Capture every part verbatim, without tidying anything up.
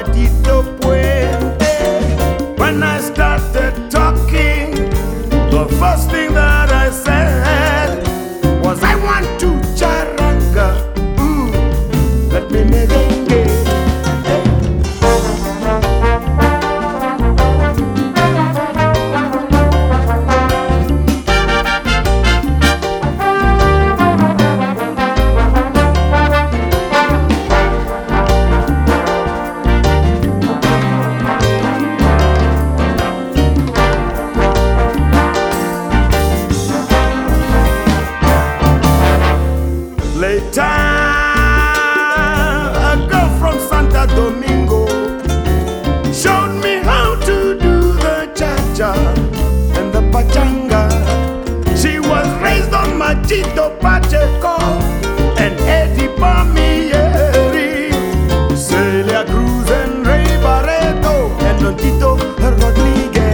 Tito Puente. When I started talking, the first thing that I said was, I want to charanga. Ooh, let me merengue. Later, a girl from Santo Domingo showed me how to do the cha-cha and the pachanga. She was raised on Machito Pacheco and Eddie Palmieri, Celia Cruz and Ray Barreto and Don Tito Rodriguez.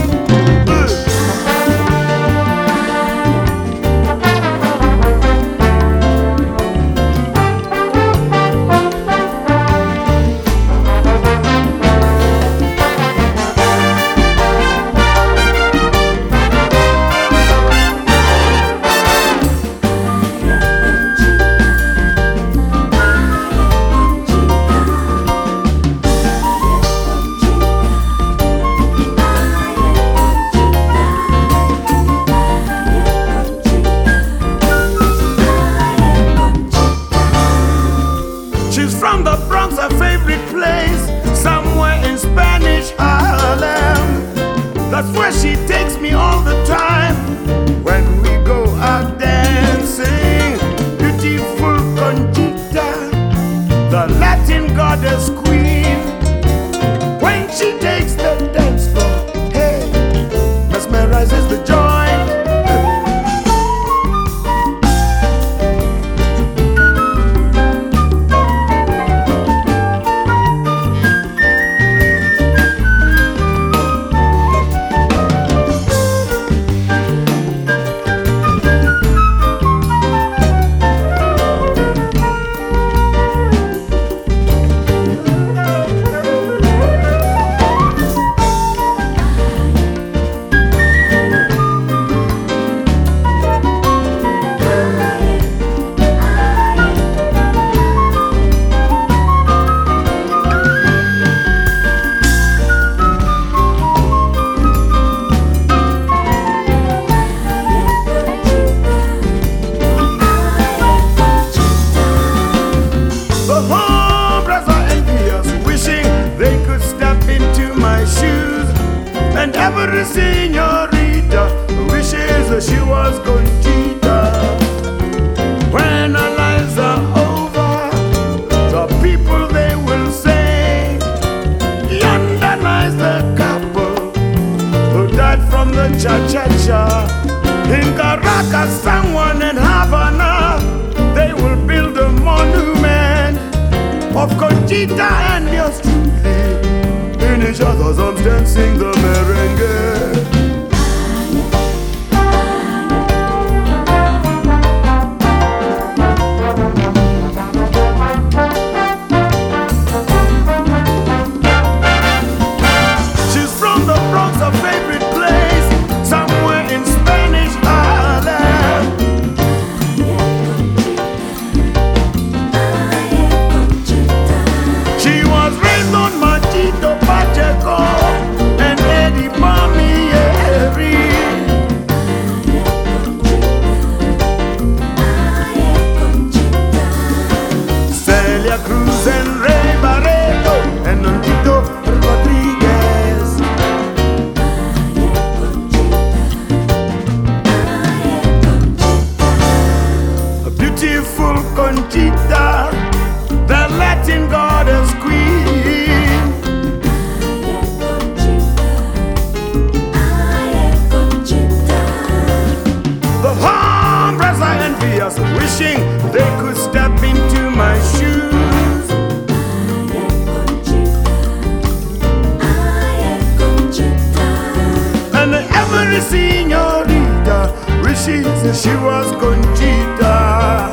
She's from the Bronx, her favorite place, somewhere in Spanish Harlem. That's where she takes me all the time when we go out dancing. Beautiful Conchita, the Latin goddess queen. When she takes the dance floor, hey, mesmerizes the joint. And every señorita wishes she was Conchita. When our lives are over, the people they will say, yonder lies the couple who died from the cha-cha-cha. In Caracas, San Juan and Havana, they will build a monument of Conchita and yours truly. In each other's arms dancing the merengue. She's from the Bronx, her favorite place, somewhere in Spanish Harlem. She was raised on Machito Pacheco and Eddie Palmieri. Celia Cruz and Ray Barreto and Don Tito Rodriguez. A beautiful Conchita, the Latin goddess queen. The hombres are envious, wishing they could step into my shoes. And every señorita wishes she was Conchita.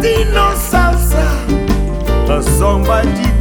Latino salsa, a song by Didi